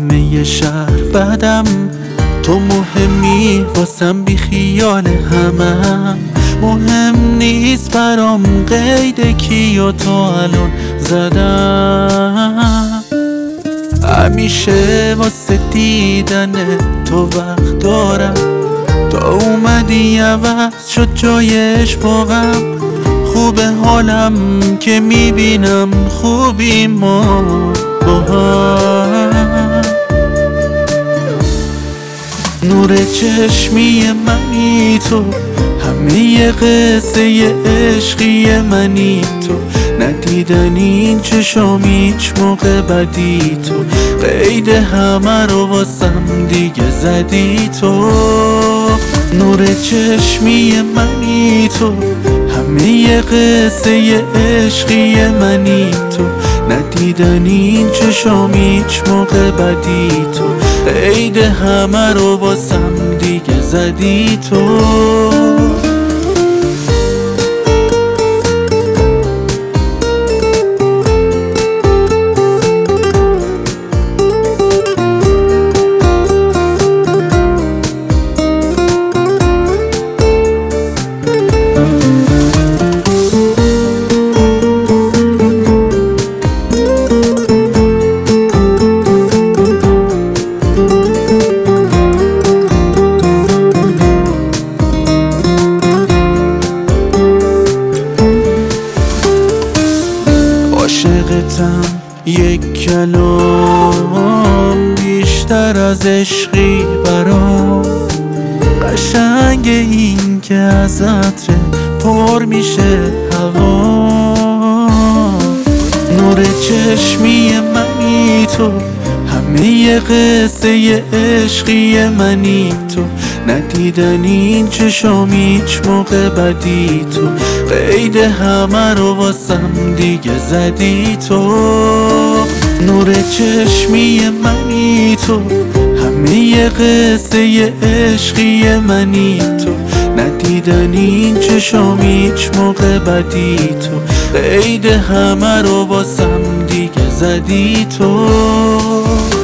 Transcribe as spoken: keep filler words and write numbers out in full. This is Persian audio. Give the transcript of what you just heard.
همه شهر بعدم تو مهمی واسم، بی خیال همم مهم نیست برام قید کی و تو الان زدم. همیشه واسه دیدن تو وقت دارم، تا اومدی عوض شد جایش با غم. خوبه حالم که میبینم خوبی ما با هم. نور چشمی منی تو، همه قصه عشقی منی تو. ندیدن این چشام هیچ موقع بدی تو. قید همه رو واسم دیگه زدی تو. نور چشمی منی تو، همه قصه عشقی منی تو. ندیدن این چشام هیچ موقع بدی تو. قید همه رو واسم دیگه زدی تو. عاشقتم یک کلام بیشتر از عشقی برام. قشنگ این که از عطر پر میشه هوا. نور چشمی منی تو، همه قصه عشقی منی تو. ندیدن این چشام هیچ موقع بدی تو. قید همه رو واسم دیگه زدی تو. نور چشمی منی تو، همه قصه عشقی منی تو. ندیدن این چشام هیچ موقع بدی تو. قید همه رو واسم دیگه زدی تو.